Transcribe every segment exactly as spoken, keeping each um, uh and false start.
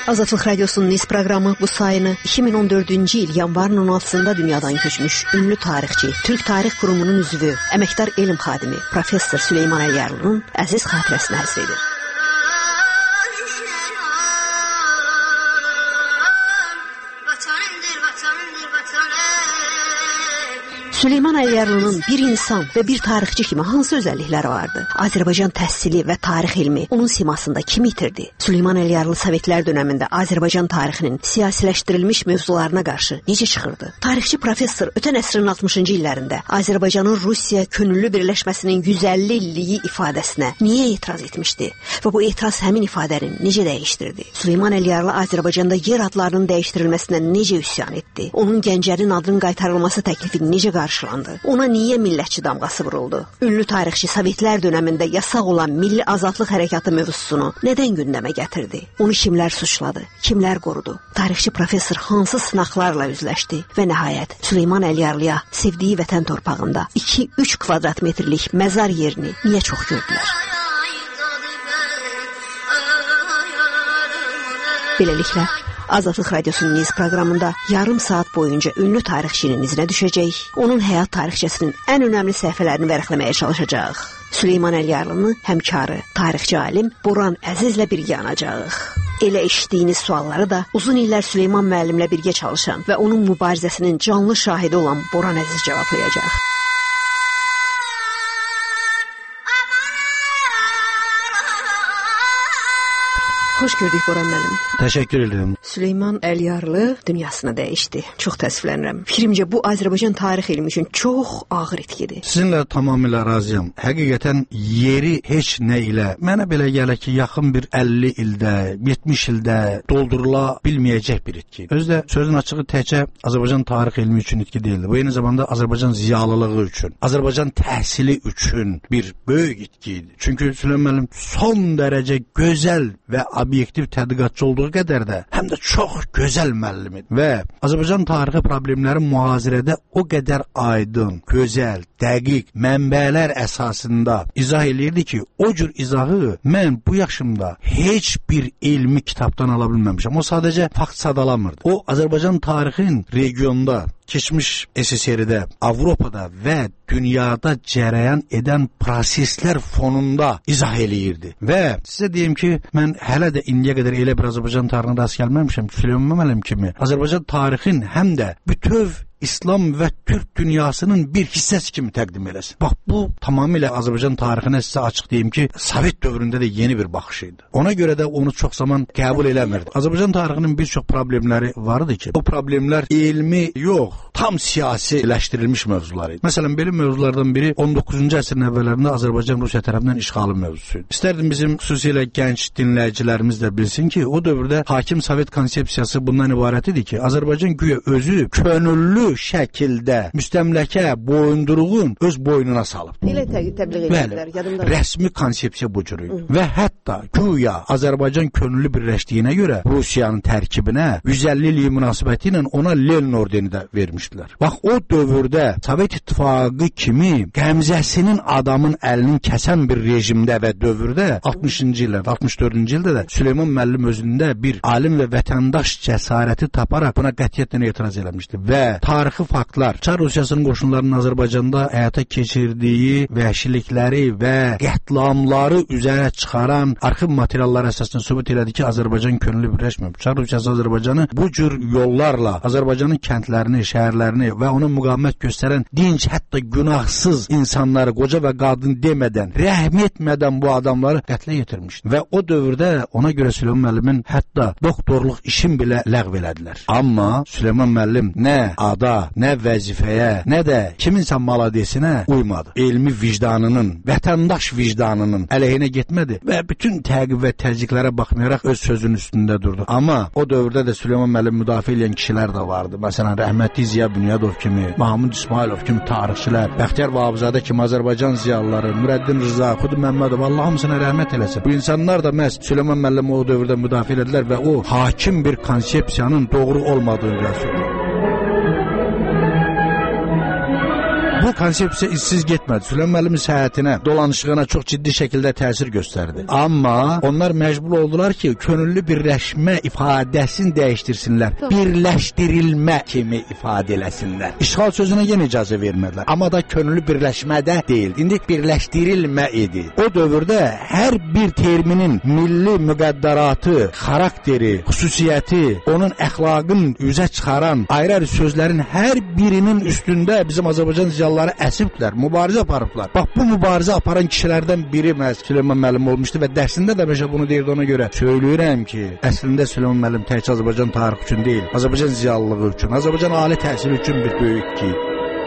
Azadlıq Radyosu'nun iz programı bu sayını iki min on dördüncü il yanvarın on altısında dünyadan köçmüş ünlü tarixçi, Türk Tarix Qurumunun üzvü, əməkdar elm xadimi Professor Süleyman Əliyarlının əziz xatirəsinə həsr edir. Süleyman Əliyarlının bir insan və bir tarixçi kimi hansı özəllikləri vardı? Azərbaycan təhsili və tarix elmi onun simasında kimi itirdi? Süleyman Əliyarlı Sovetlər dönəmində Azərbaycan tarixinin siyasiləşdirilmiş mövzularına qarşı necə çıxırdı? Tarixçi professor ötən əsrin altmışıncı illərində Azərbaycanın Rusiya könüllü birləşməsinin yüz əlli illiyi ifadəsinə niyə etiraz etmişdi? Və bu etiraz həmin ifadəni necə dəyişdirdi? Süleyman Əliyarlı Azərbaycanda yer adlarının dəyişdirilməsinə necə üsyan etdi? Onun Gəncənin adının qaytarılması təklifini necə qarşıladı? Ona niyə millətçi damğası vuruldu? Ünlü tarixçi Sovetlər dönəmində yasaq olan milli azadlıq hərəkatı mövzusunu nədən gündəmə gətirdi? Onu kimlər suçladı? Kimlər qorudu? Tarixçi professor hansı sınaqlarla üzləşdi? Və nəhayət Süleyman Əliyarlıya sevdiyi vətən torpağında iki üç kvadrat metrlik məzar yerini niyə çox gördülər? Beləliklə, Azadlıq Radyosu'nun iz proqramında yarım saat boyunca ünlü tarixçinin izinə düşəcək, onun həyat tarixçəsinin ən önəmli səhifələrini vərəqləməyə çalışacaq. Süleyman Əliyarlını həmkarı, tarixçi alim Boran Əzizlə birgə anacağıq. Elə eşitdiyiniz sualları da uzun illər Süleyman müəllimlə birgə çalışan və onun mübarizəsinin canlı şahidi olan Boran Əziz cavablayacaq. Xoş gördük Boran müəllim. Təşəkkür edirəm. Süleyman Əliyarlı dünyasını dəyişdi. Çox təəssüflənirəm. Fikrimcə bu Azərbaycan tarix elmi üçün çox ağır itkidir. Sizinlə tamamilə razıyam. Həqiqətən yeri heç nə ilə mənə belə gəlir ki, yaxın bir əlli ildə, yetmiş ildə doldurula bilməyəcək bir itki. Özdə sözün açığı təkcə Azərbaycan tarix elmi üçün itki deyildi. Bu eyni zamanda Azərbaycan ziyalılığı üçün, Azərbaycan təhsili üçün bir böyük itki idi. Çünki Süleyman müəllim son dərəcə gözəl və obyektiv tədqiqatçı olduğu qədər də həm də çox gözəl müəllim idi və Azərbaycan tarixi problemləri mühazirədə o qədər aydın, gözəl, dəqiq mənbələr əsasında izah eləyirdi ki, o cür izahı mən bu yaşımda heç bir elmi kitabdan ala bilməmişəm. O sadəcə fakt sadalamırdı. O Azərbaycan tarixin regionda, keçmiş S S R-də, Avropada və dünyada cərəyan edən proseslər fonunda izah eləyirdi. Və sizə deyim ki, mən hələ də indiyə qədər elə bir Azərbaycan tarixinə rast gəlməmişəm ki, Süleyman müəllim kimi Azərbaycan tarixin həm də bütöv İslam və Türk dünyasının bir hissəsi kimi təqdim eləsin. Bax, bu tamamilə Azərbaycan tarixinə sizə açıq deyim ki, Sovet dövründə də yeni bir baxış idi. Ona görə də onu çox zaman qəbul eləmirdi. Azərbaycan tarixinin bir çox problemləri vardı ki, o problemlər elmi yox, tam siyasiləşdirilmiş mövzular idi. Məsələn, belə mövzulardan biri on doqquzuncu əsrin əvvəllərində Azərbaycan Rusiya tərəfindən işğalı mövzusu idi. İstərdim bizim xüsusilə gənc dinləyicilərimiz də bilsin ki, o dövrdə hakim Sovet konsepsiyası bundan ibarət idi ki, Azərbaycan güya özü könüllü şəkildə müstəmləkə boyunduruğun öz boynuna salıb. Elə təbliğ edirlər, yadımda. Rəsmi konsepsiya bu cür idi. Və hətta güya Azərbaycan könüllü birləşdiyinə görə Rusiyanın tərkibinə yüz əlli illik münasibəti ilə ona Lenin ordeni də vermişdilər. Bax, o dövrdə Sovet İttifaqı kimi qəmzəsinin adamın əlinin kəsən bir rejimdə və dövrdə altmışıncı illərdə, altmış dördüncü ildə də Süleyman müəllim özündə bir alim və vətəndaş cəsarəti taparaq buna qətiyyətlə etiraz eləmişdi və tarixi faktlar, Çar Rusiyasının qoşunlarının Azərbaycanda həyata keçirdiyi vəhşilikləri və qətlamları üzərə çıxaran arxiv materialları əsasında sübut elədi ki, Azərbaycan könüllü birləşməyib. Çar Rusiyası Azərbaycanı bu cür yollarla Azərbaycanın kəndlərini, şəhərlərini və ona müqavimət göstərən dinc, hətta günahsız insanları, qoca və qadın demədən, rəhm etmədən bu adamları qətlə yetirmişdi. Və o dövrdə ona görə Süleyman müəllimin hətta doktorluq işin belə ləğv elədilər. Amma Süleyman müəllim nə ada, nə vəzifəyə, nə də kiminsə maladesinə uymadı. Elmi vicdanının, vətəndaş vicdanının əleyhinə getmədi və bütün təqib və təzyiqlərə baxmayaraq öz sözünün üstündə durdu. Amma o dövrdə də Süleyman müəllim müdafiə edən kişilər də vardı. Məsələn, rəhmətli Ziya Bünyadov kimi, Mahmud İsmailov kimi tarixçilər, Bəxtiyar Vahabzadə kimi Azərbaycan ziyalıları, Nurəddin Rıza, Xudu Məmmədov, Allah hamısına rəhmət eləsin. Bu insanlar da məhz Süleyman müəllimi o dövrdə müdafiə edildilər və o hakim bir konsepsiyanın doğru olmadığını göstərdi. Bu konsepsiya izsiz getmədi. Süleyman müəllimin səhhətinə, dolanışığına çox ciddi şəkildə təsir göstərdi. Amma onlar məcbur oldular ki, könüllü birləşmə ifadəsini dəyişdirsinlər. Birləşdirilmə kimi ifadə eləsinlər. İşğal sözünə yenə icazə vermədilər. Amma da könüllü birləşmədə deyil. İndi birləşdirilmə idi. O dövrdə hər bir terminin milli müqəddəratı, xarakteri, xüsusiyyəti, onun əxlaqın üzə çıxaran ayrı-ayrı sözlərin hər birinin üstündə bizim Azərbaycan ziyalıları əsibdilər, mübarizə aparıblar. Bax, bu mübarizə aparan kişilərdən biri məhz Süleyman müəllim olmuşdu və dərsində də məşə bunu deyirdi, ona görə söyləyirəm ki, əslində Süleyman müəllim təkcə Azərbaycan tarixi üçün deyil, Azərbaycan ziyalılığı üçün, Azərbaycan ali təhsili üçün bir böyük ki.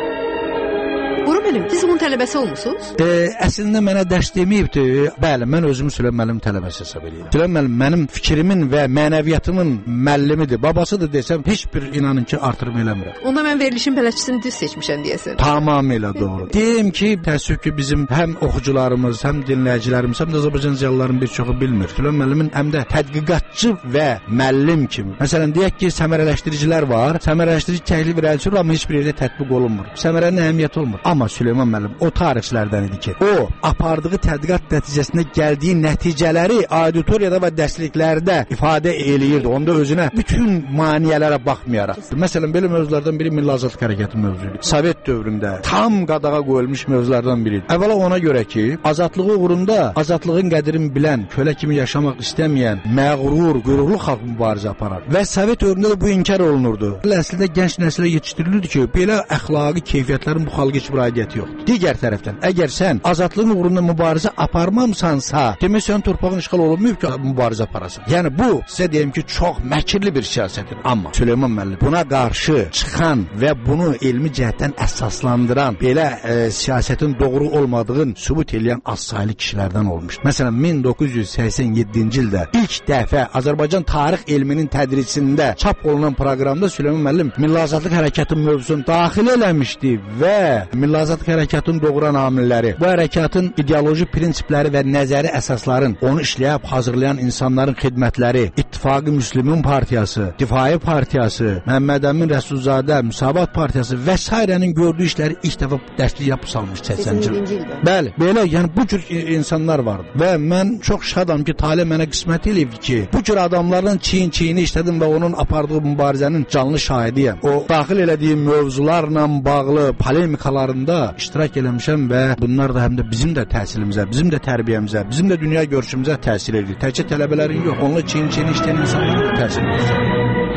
Buru müəllim, siz onun tələbəsi olmusunuz? E, əslində mənə dərs deməyibdi. Bəli, mən özümü Süleyman müəllim tələbəsi hesab edirəm. Süleyman müəllim mənim fikrimin və mənəviyyatımın müəllimidir, babasıdır desəm heç bir inanın ki artırım eləmirəm. Onda mən verilişin bələdçisini düz seçmişəm deyəsən. Tamamilə doğru. Deyim ki, təəssüf ki bizim həm oxucularımız, həm dinləyicilərimiz, həm də Azərbaycan ziyalılarının bir çoxu bilmir. Süleyman müəllimin həm də tədqiqatçı və müəllim kimi. Məsələn, deyək ki, səmərələşdiricilər var. Səmərələşdirici təklif edilir, amma heç bir yerdə tətbiq olunmur. Səmərənin əhəmiyyəti olmur. Amma Süleyman müəllim o tarixçilərdən idi ki, o apardığı tədqiqat nəticəsində gəldiyi nəticələri auditoriyada və dərsliklərdə ifadə eləyirdi. Onda özünə bütün maneələrə baxmayaraq. Məsələn, belə mövzulardan biri Milli Azadlıq Hərəkatı mövzusudur. Sovet dövründə tam qadağa qoyulmuş mövzulardan biridir. Əvvəla ona görə ki, azadlığı uğrunda azadlığın qədrini bilən, kölə kimi yaşamaq istəməyən, məğrur, qürurlu xalq mübarizə aparar. Və Sovet dövründə də bu inkar olunurdu. Əslində gənc nəslə yetişdirilirdi ki, belə əxlaqi keyfiyyətlərin bu xalqa heç bir aidiyyəti yoxdur. Digər tərəfdən, əgər sən azadlığın uğrunda mübarizə aparmamsansa, demək sən torpağın işğal olunmayıb ki, mübarizə aparasan. Yəni bu sizə deyim ki, çox məkirli bir siyasətdir. Amma Süleyman müəllim buna qarşı çıxan və bunu elmi cəhətdən əsaslandıran, belə e, siyasətin doğru olmadığını sübut edən az-saylı kişilərdən olmuşdur. Məsələn, min doqquz yüz səksən yeddinci ildə ilk dəfə Azərbaycan tarix elminin tədrisində çap olunan proqramda Süleyman müəllim Milli Azadlıq Hərəkatı mövzusunu daxil eləmişdi və Milli Azadlıq Hərəkatının doğuran amilləri, bu hərəkatın ideoloji prinsipləri və nəzəri əsasların, onu işləyib hazırlayan insanların xidmətləri, İttifaqı Müslümin Partiyası, Difai Partiyası, Məhəmməd Əmin Rəsulzadə, Müsavat Partiyası və s.'nin gördüyü işləri ilk dəfə dərslik yapıb salmış səksəninci ildə. Bəli, belə, yəni bu cür insanlar vardı və mən çox şadam ki, talih mənə qismət eləyib ki, bu cür adamların çiyin-çiyini işlədim və onun apardığı mübarizənin canlı şahidiyəm. O, daxil elədiyi mövzularla bağlı polemikalarında iştirak eləmişəm və bunlar da həm də bizim də təhsilimizə, bizim də tərbiyəmizə, bizim də dünya görüşümüzə təsir edir. Təkcə tələbələrin yox, onunla çiyin-çiyini işləyən insanların da təsir edir.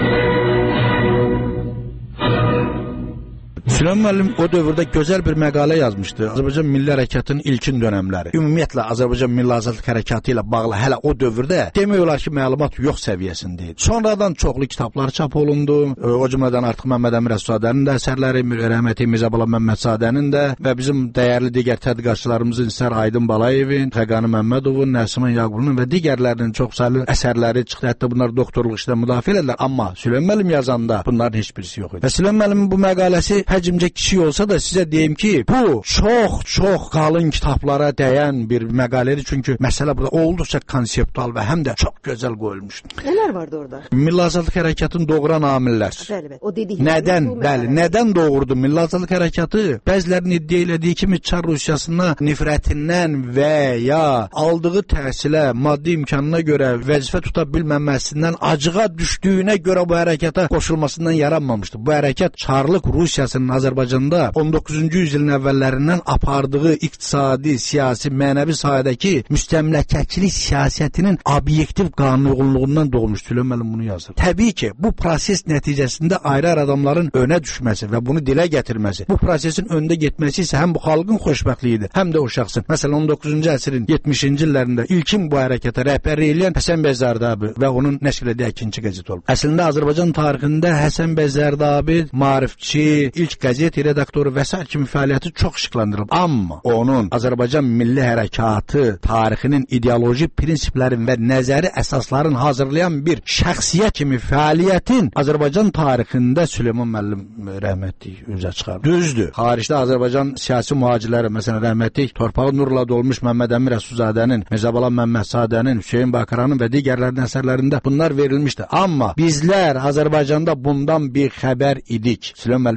Süleyman müəllim o dövrdə gözəl bir məqalə yazmışdı. Azərbaycan Milli Hərəkatının ilkin dövrləri. Ümumiyyətlə Azərbaycan Milli Azadlıq Hərəkatı ilə bağlı hələ o dövrdə demək olar ki, məlumat yox səviyyəsində idi. Sonradan çoxlu kitablar çap olundu. O cümlədən artıq Məhəmməd Əmin Rəsulzadənin də əsərləri, rəhmətli Mirzəbala Məmmədsazənin də və bizim dəyərli digər tədqiqatçılarımızın İsər Aydın Balayevin, Xəqani Məmmədovun, Nəsiman Yaqubunun və digərlərinin çoxsaylı əsərləri çıxdı. Hətta bunlar doktorluq işlə müdafiə edilirlər. Amma Süleyman müəllim yazanda bunların heç birisi yox idi. Və Süleyman müəllimin bu məqaləsi həcmcə kiçik olsa da sizə deyim ki, bu çox-çox qalın kitablara dəyən bir məqalədir. Çünki məsələ burada olduqca konseptual və həm də çox gözəl qoyulmuşdur. Nələr vardı orada? Milli Azadlıq Hərəkatının doğuran amillər. Bəli, bəli. O dedik. Nədən? Bəli, nədən doğurdu Milli Azadlıq Hərəkatı? Bəzilərinin iddia elədiyi kimi Çar Rusiyasına nifrətindən və ya aldığı təhsilə, maddi imkanına görə vəzifə tuta bilməməsindən, acığa düşdüyünə görə bu hərəkata qoşulmasından yaranmamışdı. Bu hərəkat Çarlıq Rusiyasının Azərbaycanda on doqquzuncu yüzilin əvvəllərindən apardığı iqtisadi, siyasi, mənəvi sahədəki müstəmləkəçilik siyasətinin obyektiv qanunluğundan doğmuş. Süleyman müəllim bunu yazır. Təbii ki, bu proses nəticəsində ayrı-ayrı adamların önə düşməsi və bunu dilə gətirməsi, bu prosesin öndə getməsi isə həm bu xalqın xoşbəxtliyidir, həm də o şəxsin. Məsələn, on doqquzuncu əsrin yetmişinci illərində ilkin bu hərəkata rəhbərlik edən Həsən bəy Zərdabi və onun nəşr etdiyi ikinci qəzet olub. Əslində Azərbaycan tarixində Həsən bəy Zərdabi maarifçi, ilk qəzet redaktoru və s. kimi fəaliyyəti çox işıqlandırılıb. Amma onun Azərbaycan Milli Hərəkatı tarixinin ideoloji prinsiplərin və nəzəri əsasların hazırlayan bir şəxsiyyət kimi fəaliyyətin Azərbaycan tarixində Süleyman müəllim rəhmətli üzə çıxardı. Düzdür. Xaricdə Azərbaycan siyasi mühacirləri, məsələn rəhmətli torpağı nurla dolmuş Məhəmməd Əmin Rəsulzadənin, Mirzəbala Məmmədsadənin, Hüseyn Bakaranın və digərlərinin əsərlərində bunlar verilmişdi. Amma bizlər Azərbaycanda bundan bir xəbər idik. Süleyman müəllim ilk dəfə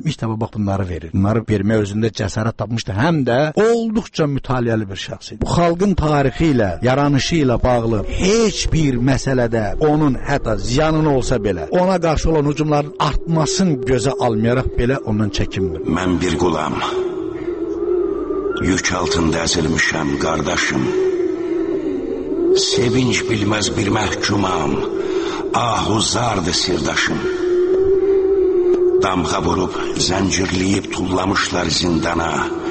bax bunları verir. Bunları vermək özündə cəsarət tapmışdı. Həm də olduqca mütaliəli bir şəxs idi. Bu xalqın tarixi ilə, yaranışı ilə bağlı heç bir məsələdə onun hətta ziyanın olsa belə, ona qarşı olan hücumların artmasını gözə almayaraq belə ondan çəkinmir. Mən bir qulam, yük altında əzilmişəm qardaşım. Sevinç bilməz bir məhkumam, ahuzardı sirdaşım. Damğa vurub, zəncirləyib tullamışlar zindana.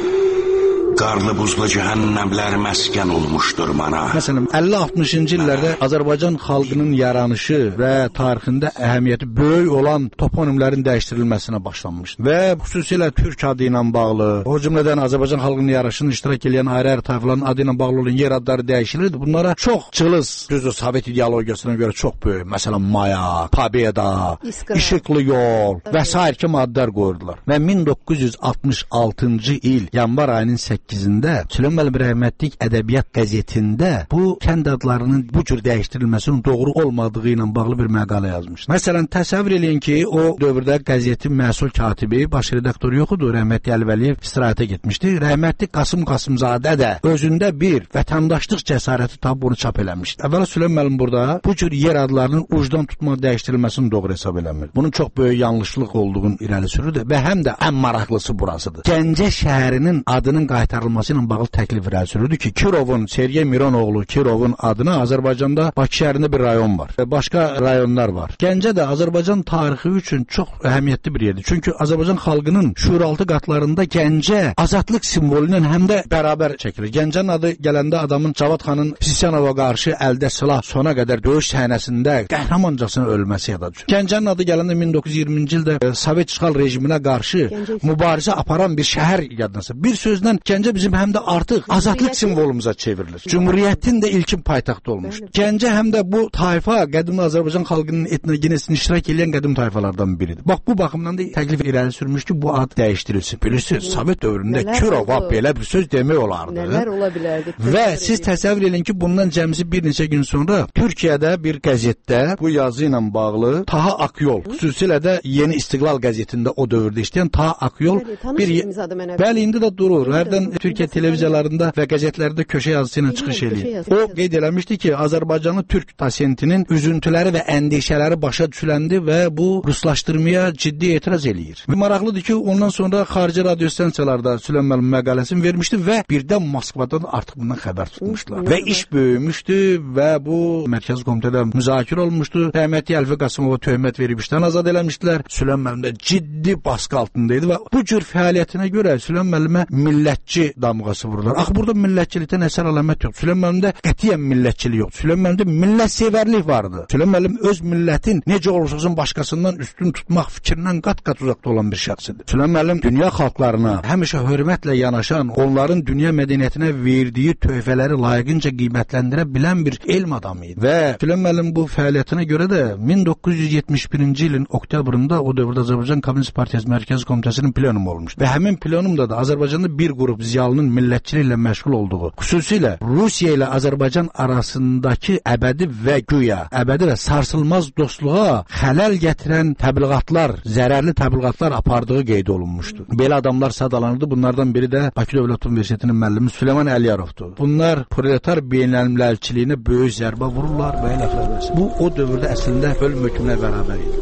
Qarlı buzlu cəhənnəmlər məskən olmuşdur mana. Məsələn, əlli altmışıncı illərdə Azərbaycan xalqının yaranışı və tarixində əhəmiyyəti böyük olan toponimlərin dəyişdirilməsinə başlanmışdı. Və xüsusilə Türk adı ilə bağlı, o cümlədən Azərbaycan xalqının yaranışını iştirak edən ayrı-ayrı tayfaların adı ilə bağlı olan yer adları dəyişilirdi. Bunlara çox cılız, düzdür, Sovet ideologiyasına görə çox böyük, məsələn, Mayak, Pobeda, İşıqlı Yol və sair kimi adlar qoyurdular. Və min doqquz yüz altmış altıncı il yanvar ayının səkkizində Süleyman Müəllim rəhmətlik ədəbiyyat qəzetində bu kənd adlarının bu cür dəyişdirilməsinin doğru olmadığı ilə bağlı bir məqalə yazmışdı. Məsələn, təsəvvür eləyin ki, o dövrdə qəzetin məsul katibi, baş redaktoru yox idi, rəhmətli Əli Vəliyev istirahətə getmişdi. Rəhmətli Qasım Qasımzadə də özündə bir vətəndaşlıq cəsarəti tapıb onu çap eləmişdi. Əvvəla Süleyman Müəllim burada bu cür yer adlarının ucdan tutmaq dəyişdirilməsini doğru hesab eləmir. Bunun çox böyük yanlışlıq olduğunu irəli sürürdü və həm də ən maraqlısı burasıdır. Gəncə şəhərinin adının qaytarılması ilə bağlı təklif irəli sürürdü ki, Kirovun, Sergey Mironoğlu Kirovun adına Azərbaycanda Bakı şəhərində bir rayon var. Başqa rayonlar var. Gəncə də Azərbaycan tarixi üçün çox əhəmiyyətli bir yerdir. Çünki Azərbaycan xalqının şuuraltı qatlarında Gəncə azadlıq simvolu ilə həm də bərabər çəkilir. Gəncənin adı gələndə adamın Cavad xanın Sisyanova qarşı əldə silah sona qədər döyüş səhnəsində qəhrəmancasına ölməsi yada düşür. Gəncənin adı gələndə min doqquz yüz iyirminci ildə e, Sovet işğal rejiminə qarşı Gəncə mübarizə aparan bir şəhər yadınızda. Bir sözlə Gəncə bizim həm də artıq azadlıq simvolumuza çevrilir. Cümhuriyyətin də ilkin paytaxtı olmuşdur. Gəncə həm də bu tayfa qədim Azərbaycan xalqının etnogenesini iştirak edən qədim tayfalardan biridir. Bax bu baxımdan da təklif irəli sürmüş ki, bu ad dəyişdirilsin. Bilirsiniz, Sovet dövründə Kirova belə bir söz demək olardı. Nələr ola bilərdi? Və siz təsəvvür edin ki, bundan cəmsi bir neçə gün sonra Türkiyədə bir qəzetdə bu yazı ilə bağlı Taha Akyol, xüsusilə də Yeni İstiqlal qəzetində o dövrdə işləyən Taha Akyol bir bəli indi də durur. Hərdən Türkiyə televiziyalarında və qəzetlərdə köşə yazısı ilə çıxış eləyir. O qeyd eləmişdi ki, Azərbaycanlı türk pasiyentinin üzüntüləri və əndişələri başa düşüləndi və bu ruslaşdırmaya ciddi etiraz eləyir. Və maraqlıdır ki, ondan sonra xarici radio stansiyalarda Süleyman Müəllim məqaləsini vermişdi və birdən Moskvadan artıq bundan xəbər tutmuşlar. Və iş böyümüşdü və bu Mərkəzi Komitədə müzakirə olmuşdu. Rəhmətli Əlfi Qasımova töhmət verib işdən azad eləmişdilər. Süleyman Müəllim də ciddi baskı altındaydı və bu cür fəaliyyətinə görə Süleyman Müəllimə millətçi damğası vururlar. Axı burada millətçilikdən əsər əlamət yox. Süleyman Müəllimdə qətiyyən millətçilik yox. Süleyman Müəllimdə millətsevərlik vardı. Süleyman Müəllim öz millətin necə olursa olsun başqasından üstün tutmaq fikrindən qat-qat uzaqda olan bir şəxsdir. Süleyman Müəllim dünya xalqlarına həmişə hörmətlə yanaşan, onların dünya mədəniyyətinə verdiyi töhfələri layiqincə qiymətləndirə bilən bir elm adamı idi. Və Süleyman Müəllim bu fəaliyyətinə görə də min doqquz yüz yetmiş birinci ilin oktyabrında o dövrdə Azərbaycan Kommunist Partiyası Mərkəzi Komitəsinin plenumu olmuşdu. Və həmin plenumda da Azərbaycanda bir qrup ziyalının millətçiliklə məşğul olduğu, xüsusilə Rusiya ilə Azərbaycan arasındakı əbədi və güya əbədi və sarsılmaz dostluğa xələl gətirən təbliğatlar, zərərli təbliğatlar apardığı qeyd olunmuşdu. Belə adamlar sadalanırdı. Bunlardan biri də Bakı Dövlət Universitetinin müəllimi Süleyman Əliyarovdur. Bunlar proletar beynəlmiləlçiliyinə böyük zərbə vururlar və elə xəbər. Bu o dövrdə əslində ölüm hökmünə bərabər idi.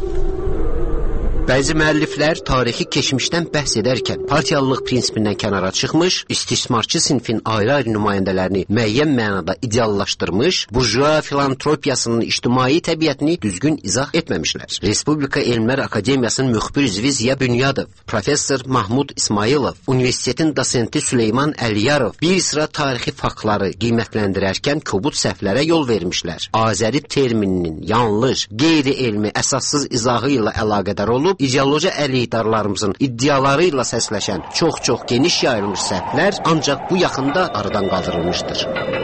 Bəzi müəlliflər tarixi keçmişdən bəhs edərkən partiyalılıq prinsipindən kənara çıxmış, istismarçı sinfin ayrı-ayrı nümayəndələrini müəyyən mənada ideallaşdırmış, burjua filantropiyasının ictimai təbiətini düzgün izah etməmişlər. Respublika Elmlər Akademiyasının müxbir üzvü Ziya Bünyadov, professor Mahmud İsmailov, universitetin dosenti Süleyman Əliyarov bir sıra tarixi faktları qiymətləndirərkən kobud səhvlərə yol vermişlər. Azəri termininin yanlış, qeyri-elmi, əsassız izahı ilə əlaqədar olub, ideoloji əleyhdarlarımızın iddiaları ilə səsləşən çox-çox geniş yayılmış səhvlər ancaq bu yaxında aradan qaldırılmışdır.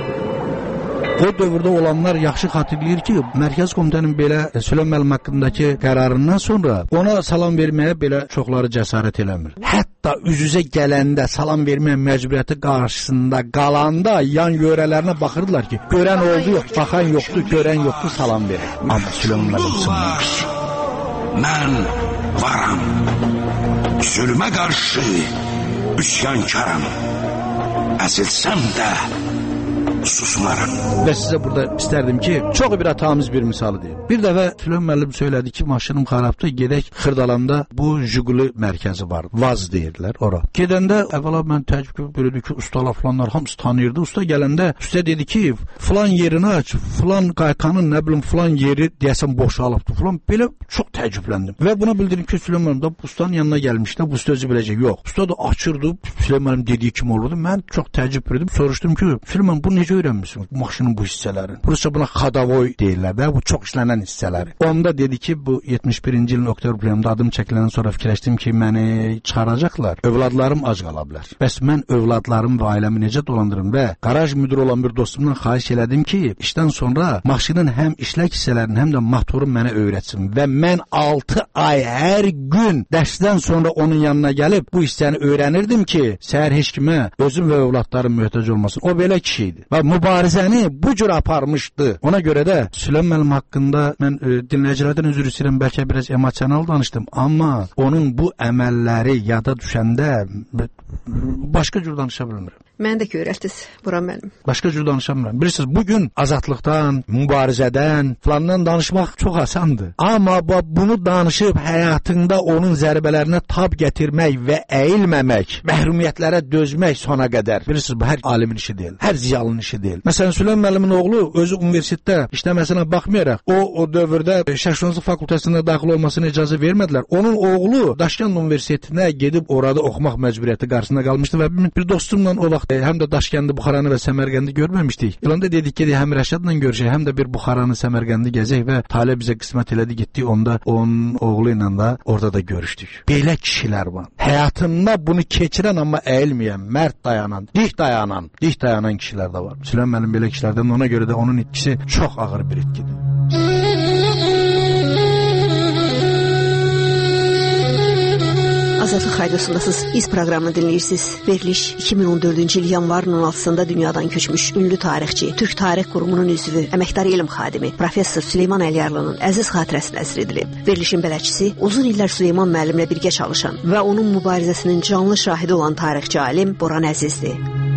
O dövrdə olanlar yaxşı xatırlayır ki, Mərkəzi Komitənin belə Süleyman Müəllim haqqındakı qərarından sonra ona salam verməyə belə çoxları cəsarət eləmir. Hətta üz-üzə gələndə salam verməyə məcburiyyəti qarşısında qalanda yan yörələrinə baxırdılar ki, görən oldu yox, baxan yoxdur, görən yoxdur, salam verir. Amma Süleyman Müəllim sınmış. Mən varam. Zülmə qarşı üsyankaram. Əzilsəm də susmaram. Və sizə burada istərdim ki, çox bir hatamız bir misalı deyim. Bir dəfə Süleyman müəllim söylədi ki, maşınım xarabdır, gedək Xırdalanda bu Jiguli mərkəzi var. Vaz deyirlər ora. Gedəndə əvvəla mən təəccüb bölüdü ki, ustalar falanlar hamısı tanıyırdı. Usta gələndə usta dedi ki, filan yerini aç, filan qaykanın nə bilim filan yeri deyəsən boşalıbdı filan. Belə çox təəccübləndim. Və buna bildirim ki, Süleyman müəllim də ustanın yanına gəlmişdi. Bu usta özü biləcək. Yox. Usta da açırdı. Süleyman müəllim dediyi kimi olurdu. Mən çox təəccüb etdim. Soruşdum ki, Süleyman bu necə öyrənmisiniz bu maşının bu hissələrini? Rusca buna xadavoy deyirlər də, bu çox işlənən hissələri. Onda dedi ki, bu yetmiş birinci ilin oktyabr ayında adım çəkiləndən sonra fikirləşdim ki, məni çıxaracaqlar. Övladlarım ac qala bilər. Bəs mən övladlarım və ailəmi necə dolandırım və qaraj müdürü olan bir dostumdan xahiş elədim ki, işdən sonra maşının həm işlək hissələrini, həm də motorunu mənə öyrətsin və mən altı ay hər gün dərsdən sonra onun yanına gəlib bu hissəni öyrənirdim ki, səhər heç kimə özüm və övladlarım möhtac olmasın. O belə kişi idi. Və mübarizəni bu cür aparmışdı. Ona görə də Süleyman müəllim haqqında mən e, dinləyicilərdən üzr istəyirəm, bəlkə biraz emosional danışdım, amma onun bu əməlləri yada düşəndə başqa cür danışa bilmirəm. Mən də ki öyrətdiniz Buran müəllim. Başqa cür danışa bilmirəm. Bilirsiniz, bugün azadlıqdan, mübarizədən falandan danışmaq çox asandır. Amma bunu danışıb həyatında onun zərbələrinə tab gətirmək və əyilməmək, məhrumiyyətlərə dözmək sona qədər. Bilirsiniz, bu hər alimin işi deyil, hər ziyalının işi deyil. Məsələn, Süleyman müəllimin oğlu özü universitetdə işləməsinə baxmayaraq, o o dövrdə Şərqşünaslık fakültəsinə daxil olmasına icazə vermədilər. Onun oğlu Daşkənd Universitetinə gedib orada oxumaq məcburiyyəti qarşısında qalmışdı və bir dostumla o vaxt həm də Daşkəndi, Buxaranı və Səmərqəndi görməmişdik. İlanda dedik ki, həm Rəşadla görüşək, həm də bir Buxaranı, Səmərqəndi gəzək və Talib bizə qismət elədi, getdik, onda onun oğlu ilə də orada da görüşdük. Belə kişilər var. Həyatında bunu keçirən amma əyilməyən, mərd dayanan, dik dayanan, dik dayanan kişilər də var. Süleyman müəllim belə kişilərdən, ona görə də onun itkisi çox ağır bir itkidir. Azadlıq Radiosundasınız. İz proqramını dinləyirsiniz. Veriliş iki min on dördüncü il yanvarın on altısında dünyadan köçmüş ünlü tarixçi, Türk Tarix Qurumunun üzvü, əməkdar elm xadimi Professor Süleyman Əliyarlının əziz xatirəsinə əsr edilib. Verilişin bələdçisi, uzun illər Süleyman müəllimlə birgə çalışan və onun mübarizəsinin canlı şahidi olan tarixçi alim Boran Əzizdir.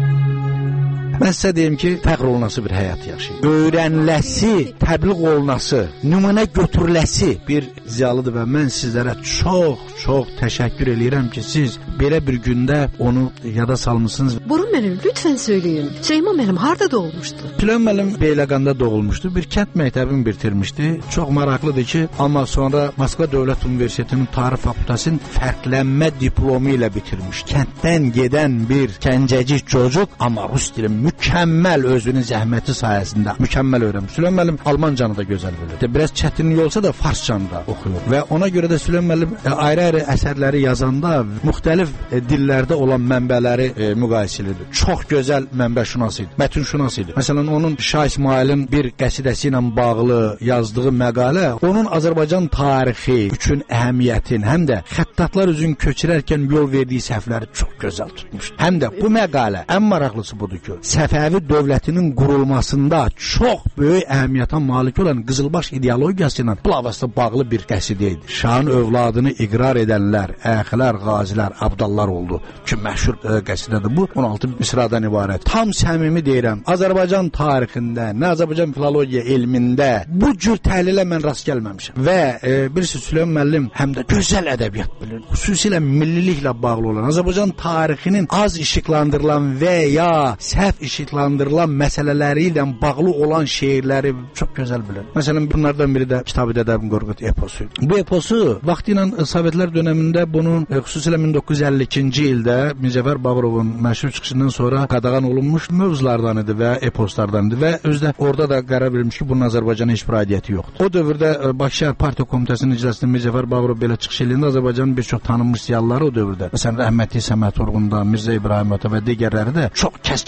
Mən sizə deyim ki, fəxr olunası bir həyat yaşayın. Öyrəniləsi, təbliğ olunası, nümunə götürüləsi bir ziyalıdır və mən sizlərə çox, çox təşəkkür eləyirəm ki, siz belə bir gündə onu yada salmışsınız. Boran müəllim, lütfən söyləyin. Süleyman müəllim harda doğulmuşdu? Süleyman müəllim Beyləqanda doğulmuşdu. Bir kənd məktəbini bitirmişdi. Çox maraqlıdır ki, amma sonra Moskva Dövlət Universitetinin Tarix Fakültəsinin fərqlənmə diplomu ilə bitirmiş. Kənddən gedən bir gəncəcik çocuq, amma rus dili mükəmməl özünün zəhməti sayəsində mükəmməl öyrənmiş. Süleyman müəllim Almancanı da gözəl bilir. Biraz çətinlik olsa da farscanı da oxuyur. Və ona görə də Süleyman müəllim ayrı-ayrı əsərləri yazanda müxtəlif e, dillərdə olan mənbələri e, müqayisə edir. Çox gözəl mənbəşünas idi, mətnşünas idi. Məsələn, onun Şah İsmailin bir qəsidəsi ilə bağlı yazdığı məqalə onun Azərbaycan tarixi üçün əhəmiyyətin, həm də xəttatlar üzün köçürərkən yol verdiyi səhvləri çox gözəl tutmuşdu. Həm də bu məqalə ən maraqlısı budur ki, Səfəvi dövlətinin qurulmasında çox böyük əhəmiyyətə malik olan Qızılbaş ideologiyası ilə bilavasitə bağlı bir qəsidə idi. Şahın övladını iqrar edənlər, əxilər, qazilər, abdallar oldu ki, məşhur ə, qəsidədir bu. on altı misradan ibarət. Tam səmimi deyirəm, Azərbaycan tarixində, nə Azərbaycan filologiya elmində bu cür təhlilə mən rast gəlməmişəm. Və e, birisi Süleyman müəllim həm də gözəl ədəbiyyat bilir. Xüsusilə milliliklə bağlı olan, Azərbaycan tarixinin az işıqlandırılan və ya səhv işıqlandırılan məsələləri ilə bağlı olan şeirləri çox gözəl bilir. Məsələn, bunlardan biri də Kitab-ı Dədəbin Qorqud eposu. Bu eposu vaxtı ilə Sovetlər dövründə bunun e, xüsusilə min doqquz yüz əlli ikinci ildə Mircəfər Bağırovun məşhur çıxışından sonra qadağan olunmuş mövzulardan idi və eposlardan idi və özdə orada da qərar verilmiş ki, bunun Azərbaycana heç bir aidiyyəti yoxdur. O dövrdə e, Bakı Şəhər Partiya Komitəsinin iclasında Mircəfər Bağırov belə çıxış eləyəndə Azərbaycanın bir çox tanınmış ziyalıları o dövrdə, məsələn, Rəhmətli Səməd Orğunda, Mirzə İbrahimov və digərləri də çox kəskin tənqid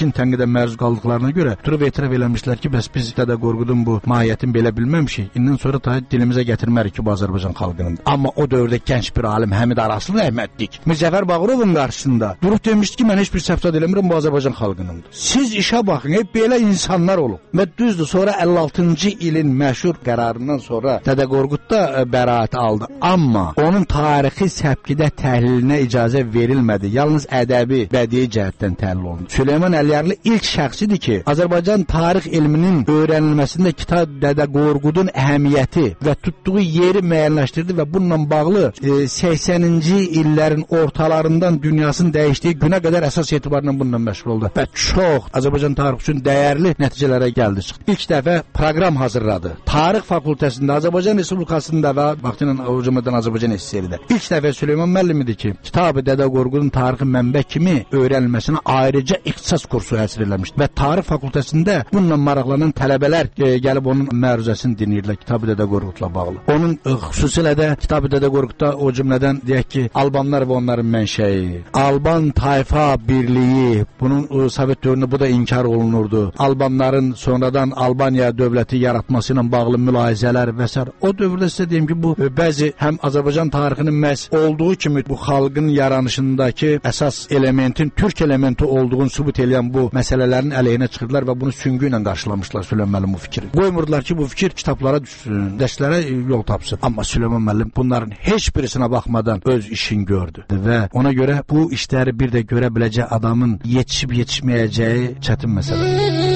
şəkildə məruz qaldıqlarına görə durub etiraf eləmişlər ki, bəs biz Dədə Qorqudun bu mahiyyətini belə bilməmişik. İndən sonra ta dilimizə gətirmərik ki, bu Azərbaycan xalqının. Amma o dövrdə gənc bir alim Həmid Araslı rəhmətlik Müzəffər Bağırovun qarşısında durub demişdi ki, mən heç bir səhv eləmirəm, bu Azərbaycan xalqınındır. Siz işə baxın, hep belə insanlar olub. Və düzdür, sonra əlli altıncı ilin məşhur qərarından sonra Dədə Qorqud da bəraət aldı. Amma onun tarixi səpkidə təhlilinə icazə verilmədi. Yalnız ədəbi, bədii cəhətdən təhlil olundu. Süleyman Əliyarlı ilk şəxsidir ki, Azərbaycan tarix elminin öyrənilməsində kitab Dədə Qorqudun əhəmiyyəti və tutduğu yeri müəyyənləşdirdi və bununla bağlı e, səksəninci illərin ortalarından dünyasının dəyişdiyi günə qədər əsas etibarla bununla məşğul oldu. Və çox Azərbaycan tarixi üçün dəyərli nəticələrə gəldi çıxdı. İlk dəfə proqram hazırladı. Tarix fakültəsində, Azərbaycan Respublikasında və vaxtıyla o cümlədən Azərbaycan S S R-də. İlk dəfə Süleyman müəllim idi ki, kitabı Dədə Qorqudun tarixi mənbə kimi öyrənilməsinə ayrıca ixtisas kursu həsr eləmişdi. Və tarix fakültəsində bununla maraqlanan tələbələr e, gəlib onun məruzəsini dinləyirdilər kitabı Dədə Qorqudla bağlı. Onun e, xüsusilə də kitabı Dədə Qorqudda o cümlədən deyək ki, Albanlar və onların mənşəyi, Alban tayfa birliyi, bunun e, Sovet dövründə bu da inkar olunurdu. Albanların sonradan Albaniya dövləti yaratması ilə bağlı mülahizələr və s. O dövrdə sizə deyim ki, bu e, bəzi həm Azərbaycan tarixinin məhz olduğu kimi bu xalqın yaranışındakı əsas elementin Türk elementi olduğunu sübut edən bu məsələlərin əleyhinə çıxırdılar və bunu süngü ilə qarşılamışlar Süleyman müəllim bu fikri. Qoymurdular ki, bu fikir kitablara düşsün, dərslərə yol tapsın. Amma Süleyman müəllim bunların heç birisinə baxmadan öz işini gördü və ona görə bu işləri bir də görə biləcək adamın yetişib yetişməyəcəyi çətin məsələdir.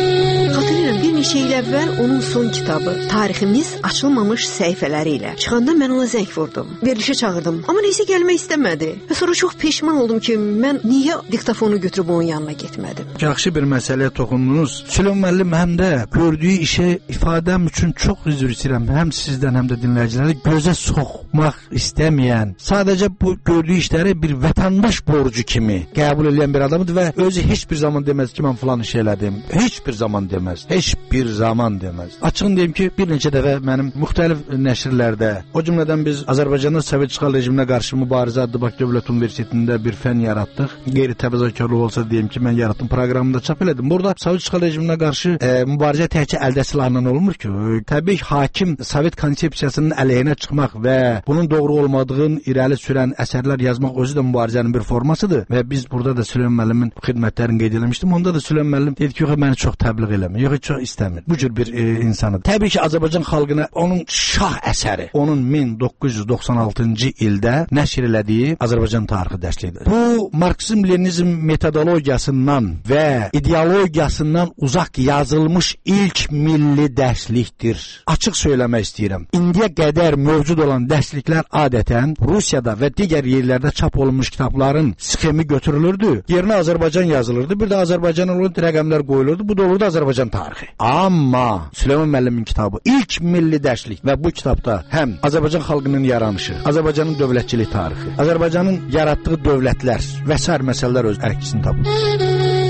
Bir neçə il əvvəl onun son kitabı Tariximiz açılmamış səhifələri ilə çıxanda mən ona zəng vurdum. Verilişə çağırdım. Amma neysə gəlmək istəmədi. Və sonra çox peşman oldum ki, mən niyə diktafonu götürüb onun yanına getmədim. Yaxşı bir məsələyə toxundunuz. Süleyman müəllim həm də gördüyü işə ifadəm üçün çox üzr istəyirəm. Həm sizdən, həm də dinləyicilərə gözə soxmaq istəməyən, sadəcə bu gördüyü işləri bir vətəndaş borcu kimi qəbul edən bir adamdır və özü heç bir zaman deməz ki, mən falan iş elədim. Heç bir zaman deməz. Heç bir zaman deməz. Açığın deyim ki, bir neçə dəfə mənim müxtəlif nəşrlərdə, o cümlədən biz Azərbaycanda Sovet işğal rejiminə qarşı mübarizə adlı Bakı Dövlət Universitetində bir fən yaratdıq. Qeyri-təvazökarlıq olsa deyim ki, mən yaratdım, proqramında çap elədim. Burada Sovet işğal rejiminə qarşı e, mübarizə təkcə əldə silahla olmur ki. E, təbii hakim Sovet konsepsiyasının əleyhinə çıxmaq və bunun doğru olmadığını irəli sürən əsərlər yazmaq özü də mübarizənin bir formasıdır və biz burada da Süleyman müəllimin xidmətlərini qeyd etmişdim. Onda da Süleyman müəllim dedi ki, yox, məni çox təbliğ eləmir. Yox, çox istəmir. Bu cür bir e, insanı. Təbii ki, Azərbaycan xalqına onun şah əsəri, onun min doqquz yüz doxsan altıncı ildə nəşr elədiyi Azərbaycan tarixi dərsliyidir. Bu Marksizm-Leninizm metodologiyasından və ideologiyasından uzaq yazılmış ilk milli dərslikdir. Açıq söyləmək istəyirəm. İndiyə qədər mövcud olan dərsliklər adətən Rusiyada və digər yerlərdə çap olunmuş kitabların sxemi götürülürdü. Yerinə Azərbaycan yazılırdı. Bir də Azərbaycanın olan rəqəmlər qoyulurdu. Bu da olurdu Azərbaycan tarixi. Amma Süleyman müəllimin kitabı ilk milli dərslik və bu kitabda həm Azərbaycan xalqının yaranışı, Azərbaycanın dövlətçilik tarixi, Azərbaycanın yaratdığı dövlətlər və sair məsələlər öz əksini tapır.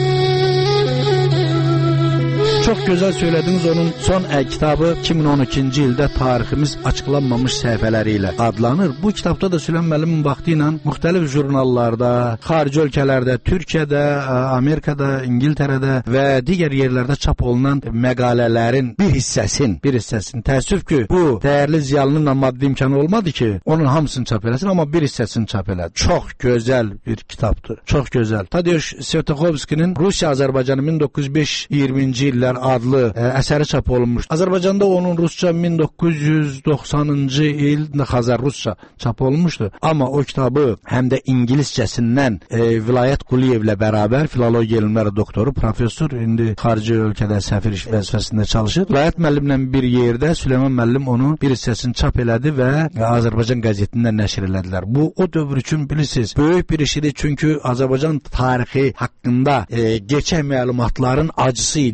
Çox gözəl söylədiniz, onun son ə, kitabı iki min on ikinci ildə Tariximiz açıqlanmamış səhifələri ilə adlanır. Bu kitabda da Süleyman müəllimin vaxtı ilə müxtəlif jurnallarda, xarici ölkələrdə, Türkiyədə, Amerikada, İngiltərədə və digər yerlərdə çap olunan məqalələrin bir hissəsin, bir hissəsin. Təəssüf ki, bu dəyərli ziyalının maddi imkanı olmadı ki, onun hamısını çap eləsin, amma bir hissəsini çap elədi. Çox gözəl bir kitabdır. Çox gözəl. Tadeusz Svetoxovskinin Rusiya-Azərbaycanı min doqquz yüz beş iyirminci illər adlı ə, əsəri çap olunmuş. Azərbaycanda onun rusca min doqquz yüz doxsanıncı ildə Xəzər rusca çap olunmuşdu. Amma o kitabı həm də ingiliscəsindən e, Vilayət Quliyevlə bərabər filologiya elmləri doktoru, professor, indi xarici ölkədə səfir iş vəzifəsində çalışır. Vilayət müəllimlə bir yerdə Süleyman müəllim onun bir hissəsini çap elədi və Azərbaycan qəzetində nəşr elədilər. Bu o dövr üçün bilirsiniz, böyük bir işdir, çünki Azərbaycan tarixi haqqında e, geçən məlumatların acısı idik bizlər.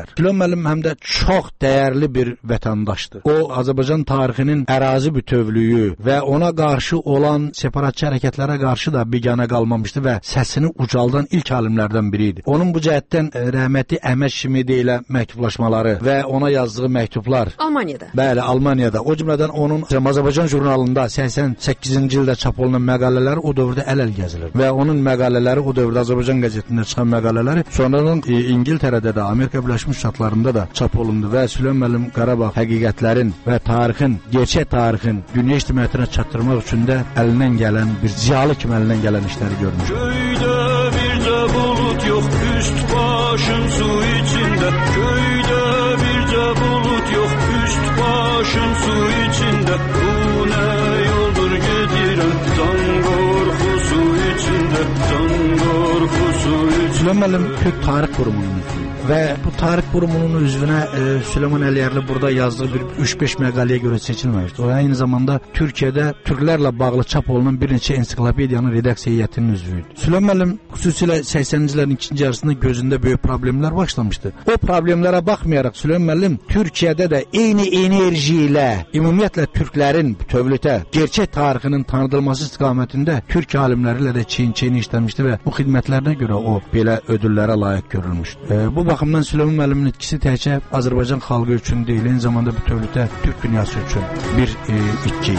bilirlər. Süleyman müəllim həm də çox dəyərli bir vətəndaşdır. O Azərbaycan tarixinin ərazi bütövlüyü və ona qarşı olan separatçı hərəkətlərə qarşı da biganə qalmamışdı və səsini ucaldan ilk alimlərdən biri idi. Onun bu cəhətdən rəhmətli Əhməd Şimidi ilə məktublaşmaları və ona yazdığı məktublar Almaniyada. Bəli, Almaniyada. O cümlədən onun Azərbaycan jurnalında səksən səkkizinci ildə çap olunan məqalələri o dövrdə əl-əl gəzilir və onun məqalələri o dövrdə Azərbaycan qəzetində çıxan məqalələri sonradan e, İngiltərədə də, Amerika Birləşmiş Ştatlarında da çap olundu və Süleyman müəllim Qarabağ həqiqətlərin və tarixin, gerçək tarixin dünya ictimaiyyətinə çatdırmaq üçün də əlindən gələn bir ziyalı kimi əlindən gələn işləri görmüş. Göydə bircə bulut yox, üst başım su içində. Göydə bircə bulut yox, üst başım su içində. Bu nə yoldur gedirəm, can qorxusu içində, can qorxusu içində. Süleyman müəllim Türk Tarix Qurumunun üzvüdür və bu tarix qurumunun üzvünə e, Süleyman Əliyərli burada yazdığı bir üç beş məqaləyə görə seçilməmişdir. O aynı zamanda Türkiyədə türklərlə bağlı çap olunan bir neçə ensiklopediyanın redaksiya heyətinin üzvüydü. Süleyman müəllim xüsusilə səksəninci illərin ikinci yarısında gözündə böyük problemlər başlamışdı. O problemlərə baxmayaraq Süleyman müəllim Türkiyədə də eyni enerji ilə ümumiyyətlə türklərin bütövlükdə gerçək tarixinin tanıdılması istiqamətində türk alimləri ilə də çiyin-çiyin işləmişdi və bu xidmətlərinə görə o belə ödüllərə layiq görülmüşdü. E, bu baxımdan Süleyman müəllimin itkisi təkcə Azərbaycan xalqı üçün deyil, eyni zamanda bütövlükdə Türk dünyası üçün bir e, itki.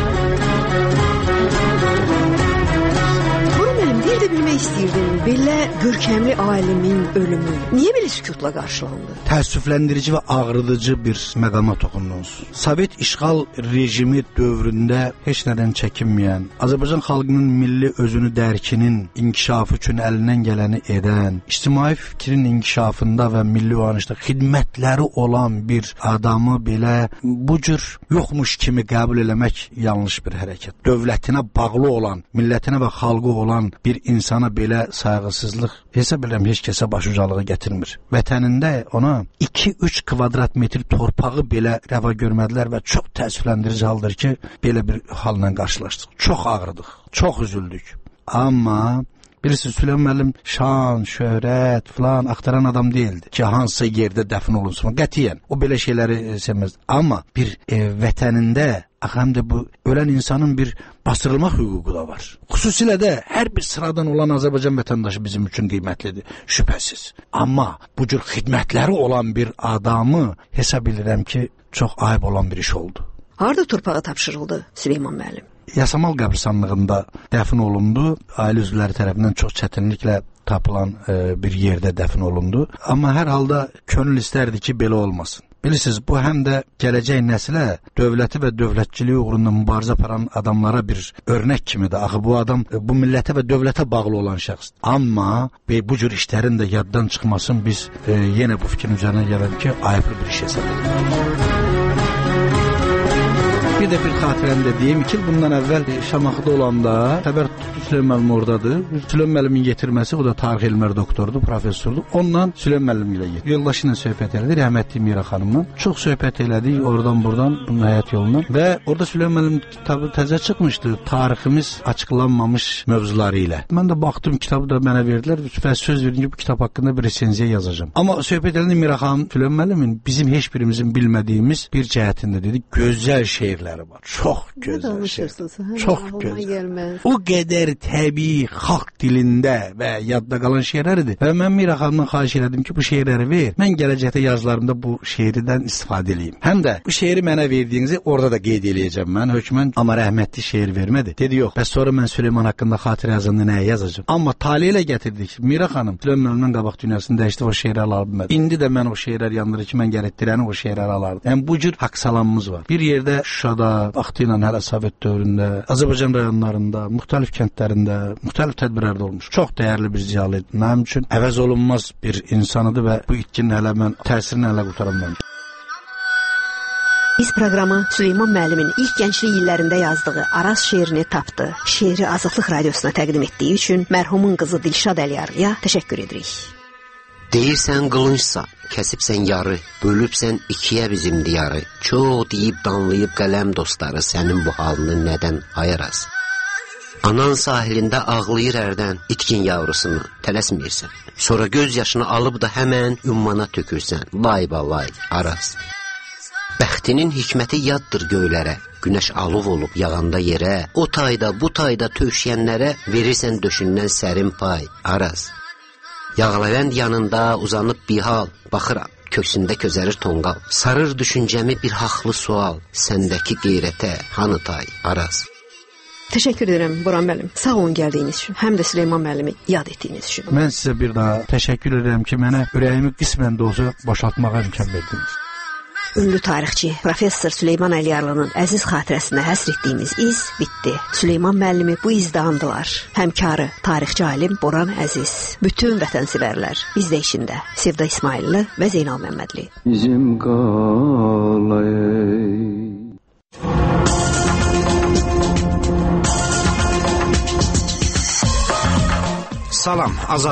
Bir də bilmək istəyirdim, belə görkəmli alimin ölümü niyə belə sükutla qarşılandı? Təəssüfləndirici və ağrıdıcı bir məqama toxundunuz. Sovet işğal rejimi dövründə heç nədən çəkinməyən, Azərbaycan xalqının milli özünü dərkinin inkişafı üçün əlindən gələni edən, ictimai fikrin inkişafında və milli oyanışda xidmətləri olan bir adamı belə bu cür yoxmuş kimi qəbul eləmək yanlış bir hərəkət. Dövlətinə bağlı olan, millətinə və xalqı olan bir insana belə sayğısızlıq hesab edirəm heç kəsə başucalığı gətirmir. Vətənində ona iki üç kvadrat metr torpağı belə rəva görmədilər və çox təəssüfləndirici haldır ki, belə bir halla qarşılaşdıq. Çox ağrıdıq, çox üzüldük. Amma bilirsiniz, Süleyman müəllim şan, şöhrət falan axtaran adam değildi ki, hansı yerdə dəfn olunsun. Qətiyyən o belə şeyləri sevməzdi. Amma bir e, vətənində həm də bu ölən insanın bir bastırılmaq hüququ da var. Xüsusilə də hər bir sıradan olan Azərbaycan vətəndaşı bizim üçün qiymətlidir, şübhəsiz. Amma bu cür xidmətləri olan bir adamı hesab edirəm ki, çox ayıb olan bir iş oldu. Harda torpağa tapşırıldı Süleyman müəllim? Yasamal qəbirstanlığında dəfn olundu. Ailə üzvləri tərəfindən çox çətinliklə tapılan e, bir yerdə dəfn olundu. Amma hər halda könül istərdi ki, belə olmasın. Bilirsiniz, bu həm də gələcək nəsilə dövləti və dövlətçiliyi uğrunda mübarizə aparan adamlara bir örnək kimidir. Axı bu adam bu millətə və dövlətə bağlı olan şəxsdir. Amma bu cür işlərin də yaddan çıxmasın, biz e, yenə bu fikrin üzərinə gələn ki, ayıblı bir iş hesab edirik. Bir də bir xatirəni də deyim ki, bundan əvvəl Şamaxıda olanda xəbər tutdu Süleyman müəllim oradadır. Süleyman müəllimin getirməsi, o da tarix elmləri doktorudur, professordur. Ondan Süleyman müəllim ilə getdi. Yoldaşı ilə söhbət elədi, rəhmətli Mira xanımla. Çox söhbət elədik oradan buradan, bunun həyat yolundan. Və orada Süleyman müəllim kitabı təzə çıxmışdı, tariximiz açıqlanmamış mövzuları ilə. Mən də baxdım, kitabı da mənə verdilər və söz verdim ki, bu kitab haqqında bir resenziya yazacağam. Amma söhbət elədi Mira xanım, Süleyman müəllimin bizim heç birimizin bilmədiyimiz bir cəhətində dedi, gözəl şeirlər var. Çox gözəl şey. Çox gözəl. O qədər təbii xalq dilində və yadda qalan şeirlərdir. Və mən Mira xanımdan xahiş elədim ki, bu şeirləri ver. Mən gələcəkdə yazılarımda bu şeirdən istifadə edeyim. Həm də bu şeiri mənə verdiyinizi orada da qeyd eləyəcəm mən. Hökmən amma rəhmətli şeir vermədi. Dedi, yox. Bəs sonra mən Süleyman haqqında xatirə yazanda nəyə yazacağam? Amma tale ilə gətirdik. Mira xanım Süleyman müəllimdən qabaq dünyasını dəyişdi, o şeirləri ala bilmədi. İndi də mən o şeirlər yandır ki, mən gərətdirəni o şeirləri alardım. Yəni bu cür haqq salamımız var. Bir yerdə Şuşada, vaxtı ilə hələ Sovet dövründə, Azərbaycan rayonlarında, müxtəlif kəndlərində, müxtəlif tədbirlərdə olmuş. Çox dəyərli bir ziyalı idi. Mənim üçün əvəz olunmaz bir insanıdır və bu itkinin hələ mən təsirini hələ qutaram. Biz proqramı Süleyman müəllimin ilk gənclik illərində yazdığı Araz şeirini tapdı. Şeiri Azadlıq Radiosuna təqdim etdiyi üçün mərhumun qızı Dilşad Əliyarlıya təşəkkür edirik. Deyirsən qılınçsa, kəsibsən yarı, bölübsən ikiyə bizim diyarı. Çox deyib danlayıb qələm dostları sənin bu halını nədən ayıraz? Anan sahilində ağlayır ərdən itkin yavrusunu, tələsməyirsən. Sonra göz yaşını alıb da həmən ümmana tökürsən. Vay balay, Araz. Bəxtinin hikməti yaddır göylərə. Günəş alov olub yağanda yerə, o tayda, bu tayda tövşəyənlərə verirsən döşündən sərin pay, Araz. Yağlavənd yanında uzanıb bir hal, baxıram, köksündə közərir tonqal. Sarır düşüncəmi bir haqlı sual, səndəki qeyrətə hanı tay, Araz. Təşəkkür edirəm Boran müəllim. Sağ olun gəldiyiniz üçün, həm də Süleyman müəllimi yad etdiyiniz üçün. Mən sizə bir daha təşəkkür edirəm ki, mənə ürəyimi qismən də olsa boşaltmağa imkan verdiniz. Ünlü tarixçi Professor Süleyman Əliyarlının əziz xatirəsinə həsr etdiyimiz iz bitdi. Süleyman müəllimi bu izdə andılar. Həmkarı tarixçi alim Boran Əziz. Bütün vətənsevərlər bizdə içində Sevda İsmailli və Zeynal Məmmədli. Bizim qalay. Salam, Azad